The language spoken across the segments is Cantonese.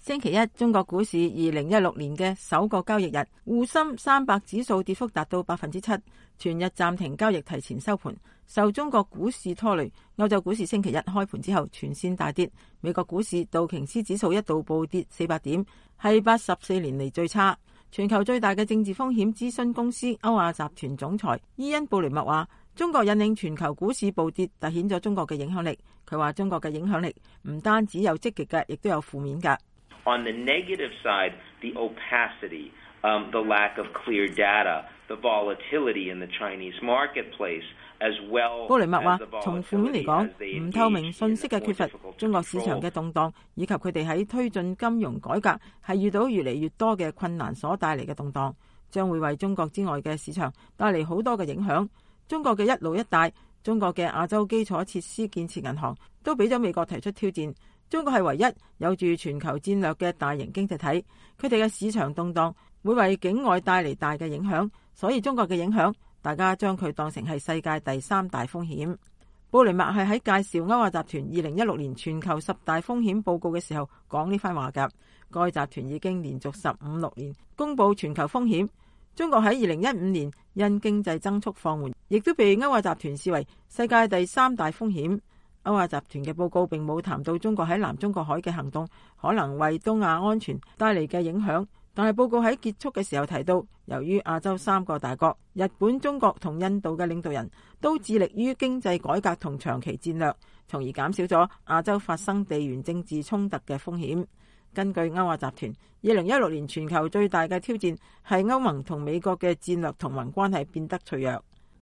星期一，中國股市2016年嘅首個交易日，滬深300指數跌幅達到7%，全日暫停交易，提前收盤，受中國股市拖累。歐洲股市星期一開盤之後全線大跌，美國股市道瓊斯指數一度暴跌400點，係84年嚟最差。全球最大嘅政治風險諮詢公司歐亞集團總裁伊恩布雷默話，中國引領全球股市暴跌，凸顯咗中國嘅影響力。佢話中國嘅影響力唔單止有積極嘅，亦都有負面嘅。 On the negative side, the opacity, the lack of clear data, the volatility in the Chinese marketplace, as well. 布雷默話，從負面嚟講，唔透明信息嘅缺乏，中國市場嘅動盪，以及佢哋喺推進金融改革係遇到越嚟越多嘅困難所帶嚟嘅動盪，將會為中國之外嘅市場帶嚟好多嘅影響。中國嘅一路一帶，中國嘅亞洲基礎設施建設銀行都俾咗美國提出挑戰。中國係唯一有住全球戰略嘅大型經濟體，佢哋嘅市場動盪會為境外帶嚟大嘅影響，所以中國嘅影響，大家將佢當成係世界第3大風險。布雷默係喺介紹歐亞集團2016年全球10大風險報告嘅時候講呢番話㗎。該集團已經連續15-16年公佈全球風險。中國喺2015年因經濟增速放緩，亦都被歐亞集團視為世界第3大風險。歐亞集團嘅報告並冇談到中國喺南中國海嘅行動可能為東亞安全帶嚟嘅影響，但係報告喺結束嘅時候提到，由於亞洲3個大國日本、中國同印度嘅領導人都致力於經濟改革同長期戰略，從而減少咗亞洲發生地緣政治衝突嘅風險。根據歐亞集團，2016年全球最大嘅挑戰係歐盟同美國嘅戰略同盟關係變得脆弱。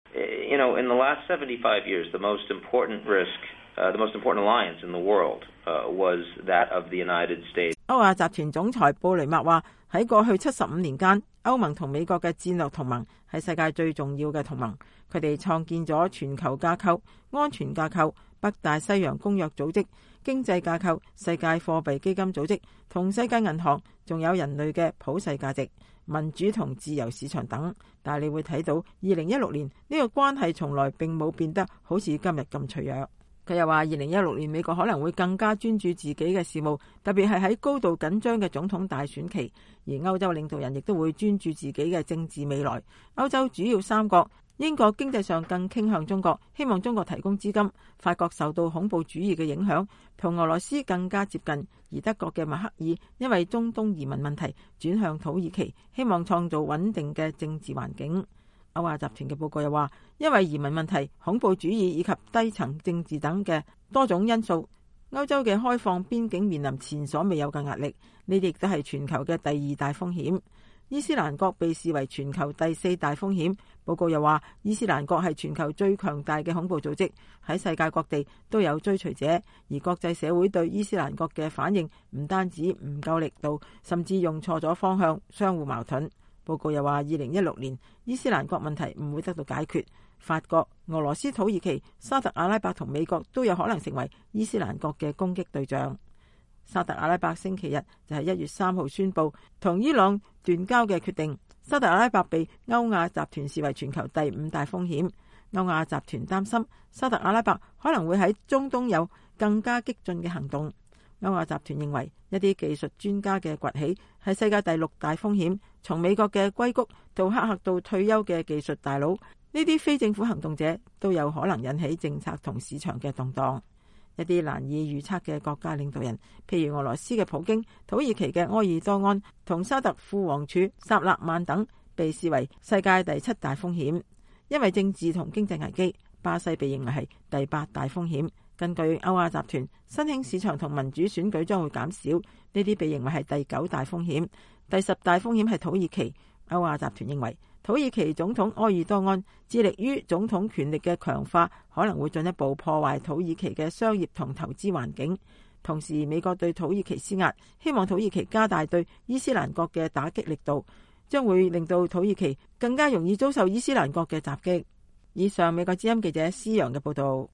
In the last 75 years, the most important risk.The most important alliance in the world was that of the United States. 歐亞集團總裁布雷默話，喺過去75年間，歐盟同美國嘅戰略同盟係世界最重要嘅同盟。佢哋創建咗全球架構、安全架構、北大西洋公約組織、經濟架構、世界貨幣基金組織同世界銀行，仲有人類嘅普世價值、民主同自由市場等。但係你會睇到2016年呢個關係從來並冇變得好似今日咁脆弱。佢又話2016年美國可能會更加專注自己嘅事務，特別係喺高度緊張嘅總統大選期，而歐洲領導人亦都會專注自己嘅政治未來。歐洲主要3國，英國經濟上更傾向中國，希望中國提供資金。法國受到恐怖主義嘅影響，同俄羅斯更加接近，而德國嘅默克爾因為中東移民問題轉向土耳其，希望創造穩定嘅政治環境。歐亞集團嘅報告又話，因為移民問題、恐怖主義以及低層政治等嘅多種因素，歐洲嘅開放邊境面臨前所未有嘅壓力，呢啲亦都係全球嘅第2大風險。伊斯蘭國被視為全球第4大風險。報告又話，伊斯蘭國係全球最強大嘅恐怖組織，喺世界各地都有追隨者，而國際社會對伊斯蘭國嘅反應唔單止唔夠力度，甚至用錯咗方向，相互矛盾。報告又話，2016年伊斯蘭國問題唔會得到解決，法國、俄羅斯、土耳其、沙特阿拉伯同美國都有可能成為伊斯蘭國嘅攻擊對象。沙特阿拉伯星期日就係1月3號宣布同伊朗斷交嘅決定。沙特阿拉伯被歐亞集團視為全球第5大風險。歐亞集團擔心沙特阿拉伯可能會喺中東有更加激進嘅行動。歐亞集團認為一啲技術專家嘅崛起係世界第6大風險，從美國嘅硅谷到黑客到退休嘅技術大佬，呢啲非政府行動者都有可能引起政策同市場嘅動盪。一啲難以預測嘅國家領導人，譬如俄羅斯嘅普京、土耳其嘅埃爾多安同沙特副王儲薩勒曼等，被視為世界第7大風險。因為政治同經濟危機，巴西被認為係第8大風險。根據歐亞集團，新興市場同民主選舉將會減少，呢啲被認為係第9大風險。第10大風險係土耳其。歐亞集團認為土耳其總統埃爾多安致力於總統權力嘅強化，可能會進一步破壞土耳其嘅商業同投資環境。同時，美國對土耳其施壓，希望土耳其加大對伊斯蘭國嘅打擊力度，將會令到土耳其更加容易遭受伊斯蘭國嘅襲擊。以上美國之音記者施洋嘅報道。